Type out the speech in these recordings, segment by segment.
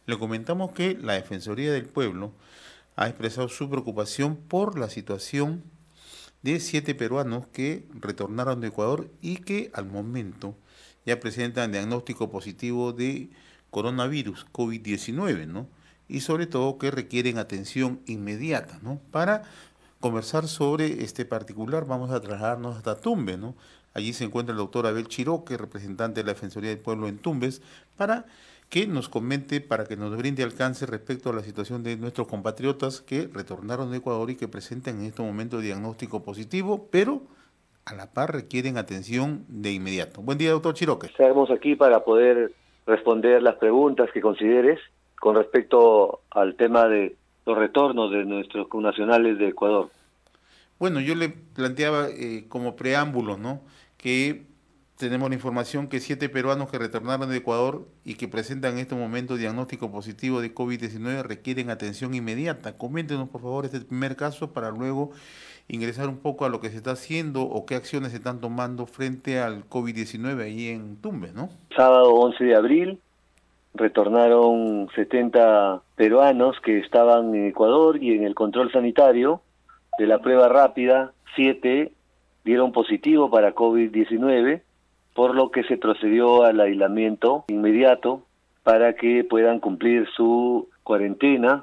Le comentamos que la Defensoría del Pueblo ha expresado su preocupación por la situación de 7 peruanos que retornaron de Ecuador y que al momento ya presentan diagnóstico positivo de coronavirus, COVID-19, ¿no? Y sobre todo que requieren atención inmediata, ¿no? Para conversar sobre este particular, vamos a trasladarnos hasta Tumbes, ¿no? Allí se encuentra el doctor Abel Chiroque, representante de la Defensoría del Pueblo en Tumbes, para que nos comente, para que nos brinde alcance respecto a la situación de nuestros compatriotas que retornaron de Ecuador y que presentan en este momento diagnóstico positivo, pero a la par requieren atención de inmediato. Buen día, doctor Chiroque. Estamos aquí para poder responder las preguntas que consideres con respecto al tema de los retornos de nuestros connacionales de Ecuador. Bueno, yo le planteaba como preámbulo, ¿no? Que tenemos la información que 7 peruanos que retornaron de Ecuador y que presentan en este momento diagnóstico positivo de COVID-19 requieren atención inmediata. Coméntenos, por favor, este primer caso para luego ingresar un poco a lo que se está haciendo o qué acciones se están tomando frente al COVID-19 ahí en Tumbes, ¿no? Sábado 11 de abril retornaron 70 peruanos que estaban en Ecuador y en el control sanitario de la prueba rápida, 7 dieron positivo para COVID-19, por lo que se procedió al aislamiento inmediato para que puedan cumplir su cuarentena.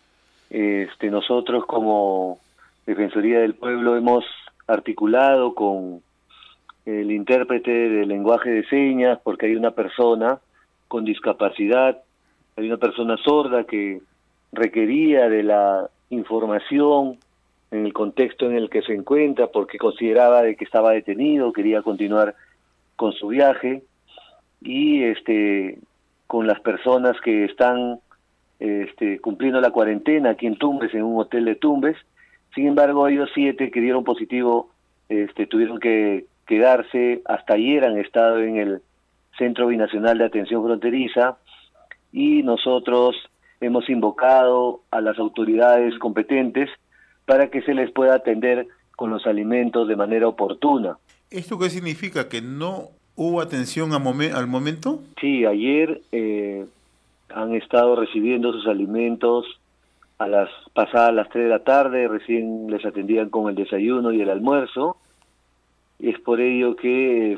Nosotros como Defensoría del Pueblo hemos articulado con el intérprete de lenguaje de señas porque hay una persona con discapacidad, hay una persona sorda que requería de la información en el contexto en el que se encuentra porque consideraba de que estaba detenido, quería continuar con su viaje y con las personas que están cumpliendo la cuarentena aquí en Tumbes, en un hotel de Tumbes. Sin embargo, ellos 7 que dieron positivo tuvieron que quedarse, hasta ayer han estado en el Centro Binacional de Atención Fronteriza y nosotros hemos invocado a las autoridades competentes para que se les pueda atender con los alimentos de manera oportuna. ¿Esto qué significa? ¿Que no hubo atención al momento? Sí, ayer han estado recibiendo sus alimentos a las pasadas las 3 de la tarde, recién les atendían con el desayuno y el almuerzo. Es por ello que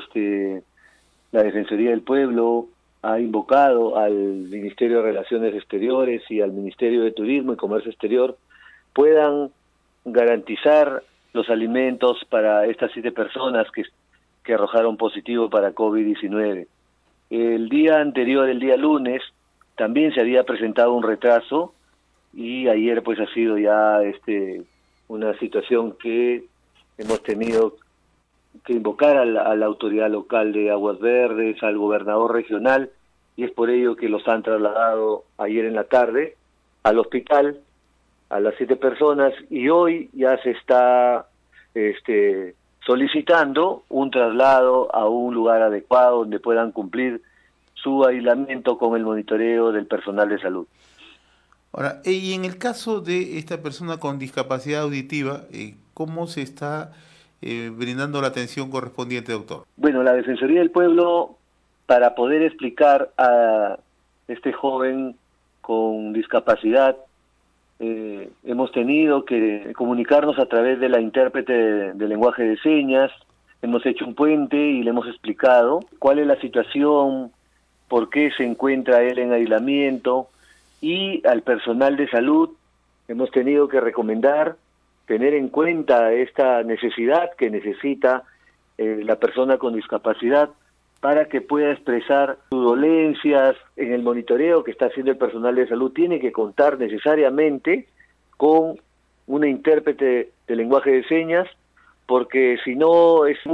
la Defensoría del Pueblo ha invocado al Ministerio de Relaciones Exteriores y al Ministerio de Turismo y Comercio Exterior puedan garantizar los alimentos para estas 7 personas que arrojaron positivo para COVID-19. El día anterior, el día lunes, también se había presentado un retraso y ayer pues ha sido ya una situación que hemos tenido que invocar a la autoridad local de Aguas Verdes, al gobernador regional, y es por ello que los han trasladado ayer en la tarde al hospital a las 7 personas y hoy ya se está solicitando un traslado a un lugar adecuado donde puedan cumplir su aislamiento con el monitoreo del personal de salud. Ahora, y en el caso de esta persona con discapacidad auditiva, ¿cómo se está brindando la atención correspondiente, doctor? Bueno, la Defensoría del Pueblo, para poder explicar a este joven con discapacidad, hemos tenido que comunicarnos a través de la intérprete de lenguaje de señas, hemos hecho un puente y le hemos explicado cuál es la situación, por qué se encuentra él en aislamiento, y al personal de salud hemos tenido que recomendar tener en cuenta esta necesidad que necesita la persona con discapacidad para que pueda expresar sus dolencias. En el monitoreo que está haciendo el personal de salud tiene que contar necesariamente con una intérprete de lenguaje de señas, porque si no es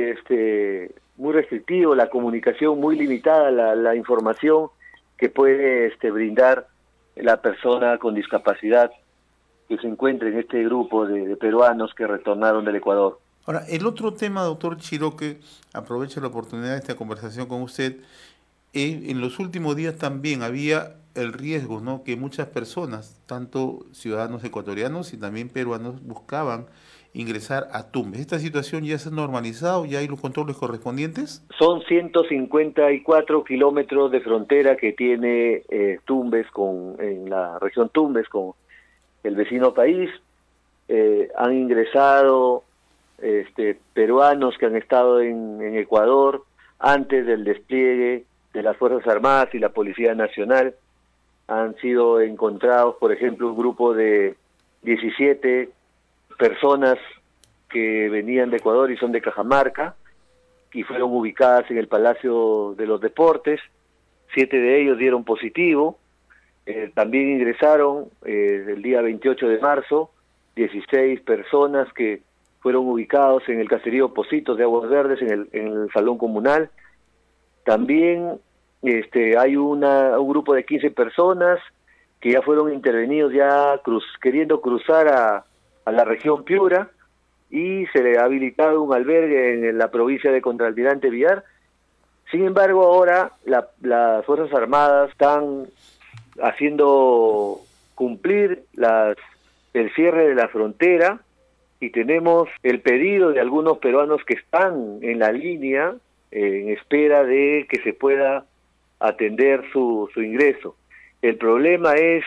muy restrictivo la comunicación, muy limitada la información que puede brindar la persona con discapacidad que se encuentra en este grupo de peruanos que retornaron del Ecuador. Ahora, el otro tema, doctor Chiroque, aprovecho la oportunidad de esta conversación con usted, en los últimos días también había el riesgo, ¿no?, que muchas personas, tanto ciudadanos ecuatorianos y también peruanos, buscaban ingresar a Tumbes. ¿Esta situación ya se ha normalizado? ¿Ya hay los controles correspondientes? Son 154 kilómetros de frontera que tiene Tumbes en la región Tumbes con el vecino país. Han ingresado peruanos que han estado en Ecuador antes del despliegue de las Fuerzas Armadas y la Policía Nacional. Han sido encontrados, por ejemplo, un grupo de 17 personas que venían de Ecuador y son de Cajamarca, y fueron ubicadas en el Palacio de los Deportes. 7 de ellos dieron positivo. También ingresaron el día 28 de marzo 16 personas que fueron ubicados en el caserío Pocitos de Aguas Verdes, en el salón comunal. También hay un grupo de 15 personas que ya fueron intervenidos queriendo cruzar a la región Piura, y se le ha habilitado un albergue en la provincia de Contralmirante Villar. Sin embargo, ahora las Fuerzas Armadas están haciendo cumplir el cierre de la frontera, y tenemos el pedido de algunos peruanos que están en la línea en espera de que se pueda atender su ingreso. El problema es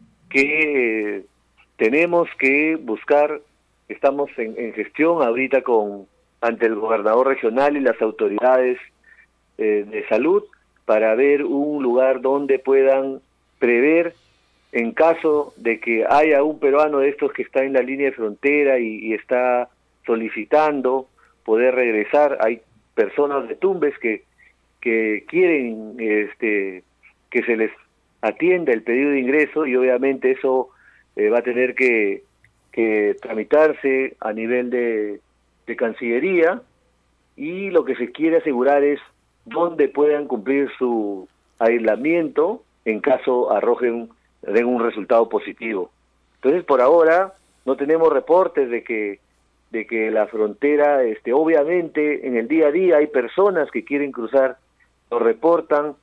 que tenemos que buscar, estamos en gestión ahorita ante el gobernador regional y las autoridades de salud para ver un lugar donde puedan prever, en caso de que haya un peruano de estos que está en la línea de frontera y está solicitando poder regresar. Hay personas de Tumbes que quieren que se les atienda el pedido de ingreso, y obviamente eso va a tener que tramitarse a nivel de Cancillería, y lo que se quiere asegurar es dónde puedan cumplir su aislamiento en caso den un resultado positivo. Entonces, por ahora no tenemos reportes de que la frontera, obviamente en el día a día hay personas que quieren cruzar, lo reportan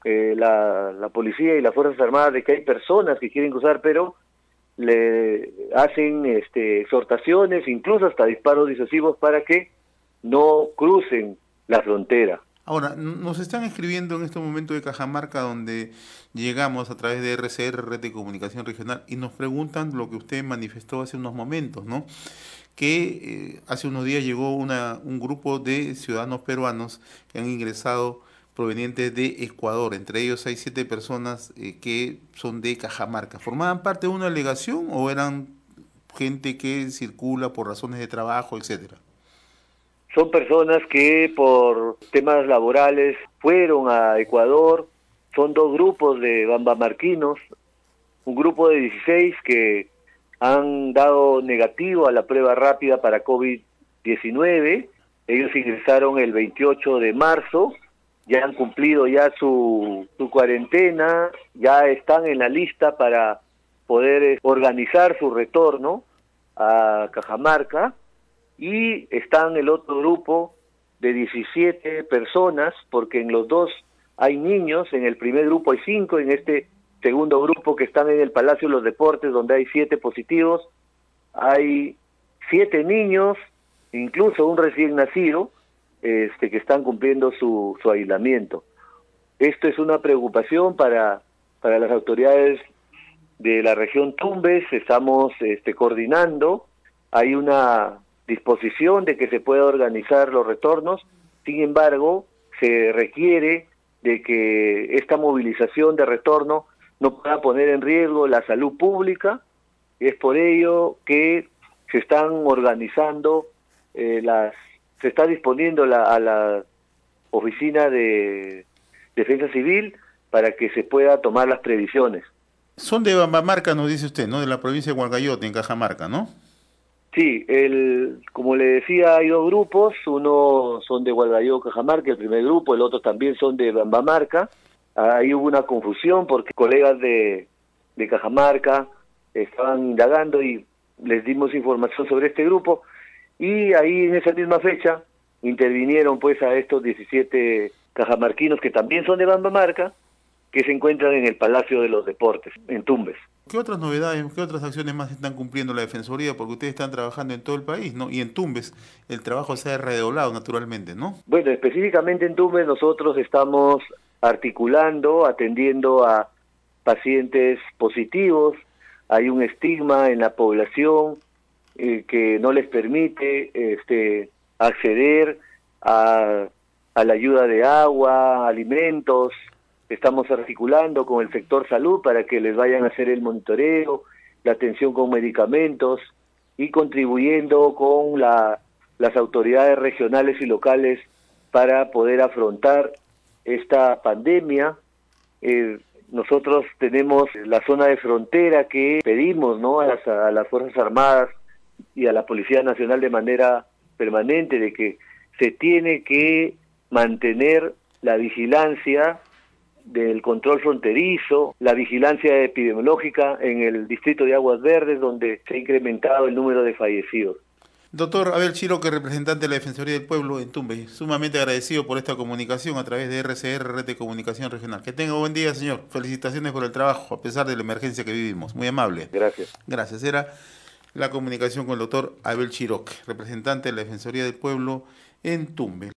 la policía y las Fuerzas Armadas de que hay personas que quieren cruzar, pero le hacen exhortaciones, incluso hasta disparos disuasivos para que no crucen la frontera. Ahora, nos están escribiendo en este momento de Cajamarca, donde llegamos a través de RCR, Red de Comunicación Regional, y nos preguntan lo que usted manifestó hace unos momentos, ¿no? Que hace unos días llegó un grupo de ciudadanos peruanos que han ingresado provenientes de Ecuador. Entre ellos hay 7 personas que son de Cajamarca. ¿Formaban parte de una delegación o eran gente que circula por razones de trabajo, etcétera? Son personas que por temas laborales fueron a Ecuador. Son 2 grupos de bambamarquinos, un grupo de 16 que han dado negativo a la prueba rápida para COVID-19. Ellos ingresaron el 28 de marzo, ya han cumplido ya su cuarentena, ya están en la lista para poder organizar su retorno a Cajamarca. Y están el otro grupo de 17 personas, porque en los 2 hay niños, en el primer grupo hay 5, en este segundo grupo que están en el Palacio de los Deportes, donde hay 7 positivos, hay 7 niños, incluso un recién nacido, que están cumpliendo su aislamiento. Esto es una preocupación para las autoridades de la región Tumbes. Estamos coordinando, hay una disposición de que se pueda organizar los retornos. Sin embargo, se requiere de que esta movilización de retorno no pueda poner en riesgo la salud pública. Es por ello que se están organizando se está disponiendo a la Oficina de Defensa Civil para que se pueda tomar las previsiones. Son de Bambamarca, nos dice usted, ¿no? De la provincia de Huancayote, en Cajamarca, ¿no? Sí, como le decía, hay 2 grupos, uno son de Hualgayoc, Cajamarca, el primer grupo, el otro también son de Bambamarca. Ahí hubo una confusión porque colegas de Cajamarca estaban indagando y les dimos información sobre este grupo, y ahí en esa misma fecha intervinieron pues a estos 17 cajamarquinos que también son de Bambamarca, que se encuentran en el Palacio de los Deportes, en Tumbes. ¿Qué otras novedades, qué otras acciones más están cumpliendo la Defensoría? Porque ustedes están trabajando en todo el país, ¿no? Y en Tumbes el trabajo se ha redoblado naturalmente, ¿no? Bueno, específicamente en Tumbes nosotros estamos articulando, atendiendo a pacientes positivos. Hay un estigma en la población que no les permite acceder a la ayuda de agua, alimentos. Estamos articulando con el sector salud para que les vayan a hacer el monitoreo, la atención con medicamentos y contribuyendo con las autoridades regionales y locales para poder afrontar esta pandemia. Nosotros tenemos la zona de frontera que pedimos, ¿no?, a las Fuerzas Armadas y a la Policía Nacional de manera permanente, de que se tiene que mantener la vigilancia del control fronterizo, la vigilancia epidemiológica en el distrito de Aguas Verdes, donde se ha incrementado el número de fallecidos. Doctor Abel Chiroque, representante de la Defensoría del Pueblo en Tumbes, sumamente agradecido por esta comunicación a través de RCR, Red de Comunicación Regional. Que tenga buen día, señor. Felicitaciones por el trabajo, a pesar de la emergencia que vivimos. Muy amable. Gracias. Gracias. Era la comunicación con el doctor Abel Chiroque, representante de la Defensoría del Pueblo en Tumbes.